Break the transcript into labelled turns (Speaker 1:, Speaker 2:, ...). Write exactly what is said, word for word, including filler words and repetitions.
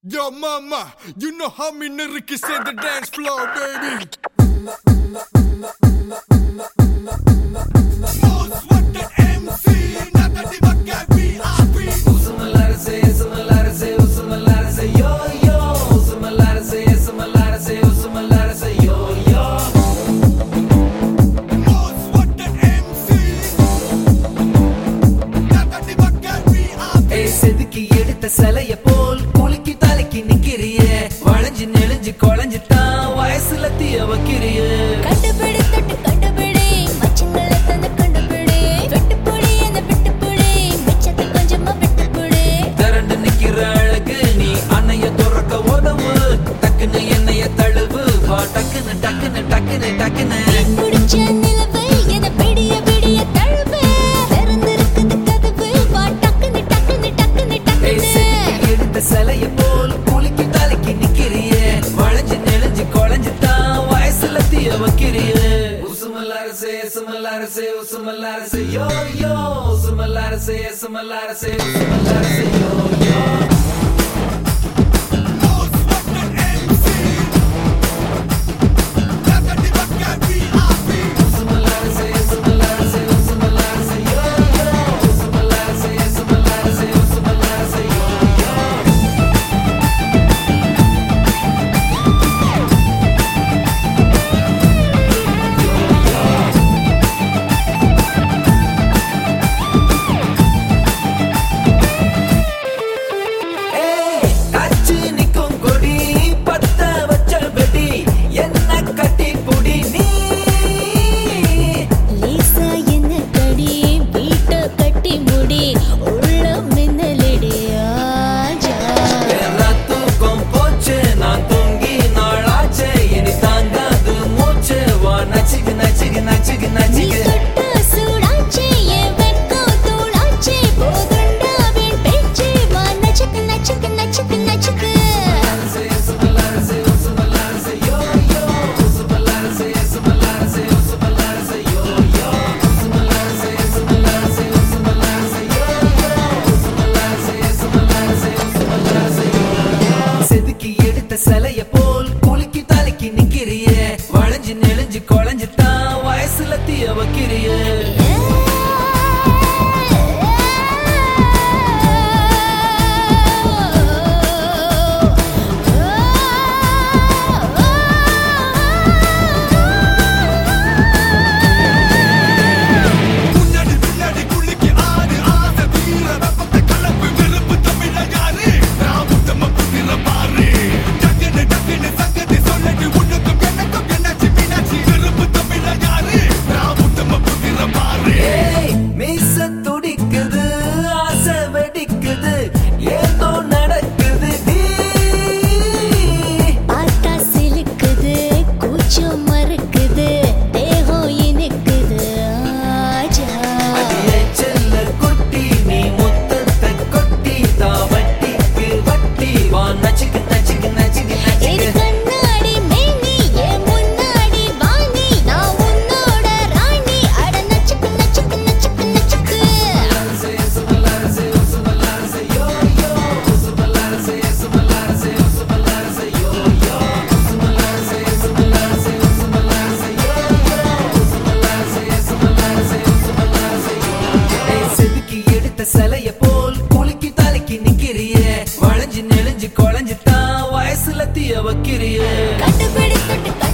Speaker 1: Yo, mama, you know how me niggas say the dance floor, baby. Most wanted M C, not the divaka V I P.
Speaker 2: Usumalara say, usumalara say, usumalara say, yo yo. Usumalara say, usumalara say, usumalara say, yo yo.
Speaker 1: Most wanted M C, not the divaka V I P.
Speaker 2: Hey, sediki edutha salaya pol kuliki taliki nikiriye valanji nelinji kolanji ta vayasula thiya vakiriye
Speaker 3: கண்டுபிடி தொட்டு கண்டுபிடி மச்சங்கள தந்து கண்டுபிடி வெட்டுப்புடி என்ன விட்டுப்புடி மிச்சத்தை கொஞ்சமா விட்டுப்புடி
Speaker 2: திரண்டு நிக்கிற அழகு நீ அன்னைய துறக்க உதவு டக்குன்னு என்னைய தழுவு வா டக்குன்னு டக்குன்னு டக்குன்னு டக்குன்னு
Speaker 3: குடிச்ச நிலவை என பிடிய பிடிய தழுவு திறந்திருக்குது கதவு வா டக்குன்னு டக்குன்னு டக்குன்னு
Speaker 2: Hey,
Speaker 3: டக்குன்னு
Speaker 2: sediki edutha salaya pol kuliki taliki nikiriye valanji nelinji kolanji ta vayasula thiya vakiriye usumalara say usumalara say usumalara say yo yo usumalara say usumalara say usumalara say yo yo
Speaker 1: Most wanted M C, not the divaka V I P.
Speaker 2: usumalara say usumalara say usumalara say yo yo usumalara say usumalara say usumalara say yo yo காச்சு நிக்கும் கொடி பத்த வச்ச வெடி என்ன கட்டி புடி நீ
Speaker 3: லேசா என்ன கடி வீட்டை கட்டி முடி உள்ள மின்னலடி ஆஜா
Speaker 2: நான் தூக்கம் போச்சு நான் தூங்கி நாளாச்சு இனி தாங்காது மூச்சு வா நச்சுக்கு நச்சுக்கு நச்சுக்கு
Speaker 3: நீ
Speaker 2: நச்சுக்கு
Speaker 3: தொட்ட சூடாச்சே என் வெட்கம் தூளாச்சே போதுண்டா வீண் பேச்சு வா நச்சுக்கு நச்சுக்கு நச்சுக்கு நச்சுக்கு
Speaker 2: Say usumalara say usumalara say yo yo usumalara say usumalara say usumalara say yo yo usumalara say usumalara say usumalara say yo yo usumalara say usumalara say usumalara say yo yo sediki edutha salaya pol kuliki taliki nikiriye valanji nelinji kolanji ta vayasula thiya vakiriye
Speaker 1: முன்னாடி பின்னாடி குளிக்கு ஆடு ஆசை வீர வெப்பத்தை கலப்பு வெறுப்பு தமிழ யாரு நான் புத்தம புத்திர பாரு டக்குன்னு டக்குன்னு சங்கதி சொல்லடி உனக்கும் எனக்கும் என்னாச்சு மீனாட்சி வெறுப்பு தமிழ யாரு நான் புத்தம புத்திர பாரு
Speaker 2: ஏய் மீச துடிக்குது ஆசை வெடிக்குது ஏதோ நடக்குது டி
Speaker 3: பார்த்தா சிலுக்குது கூச்சம் மறுக்குது தேகம் இனிக்குது ஆஜா
Speaker 2: அடியே செல்ல குட்டி நீ முத்தத்தை கொட்டி தான் வட்டிக்கு வட்டி வா நச்சுக்கு நச்சுக்கு நச்சுக்கு
Speaker 3: என்
Speaker 2: நச்சுக்கு
Speaker 3: கண்ணாடி மேனி என் முன்னாடி வாணி நான் உன்னோட ராணி அட நச்சுக்கு நச்சுக்கு நச்சுக்கு நச்சுக்கு
Speaker 2: Say usumalara say usumalara say yo yo usumalara say usumalara say usumalara say yo yo usumalara say usumalara say usumalara say yo yo usumalara say usumalara say usumalara say yo yo Hey, sediki edutha salaya pol kuliki taliki nikiriye valanji nelinji kolanji ta vayasula thiya vakiriye
Speaker 3: கண்டுபிடி தொட்டு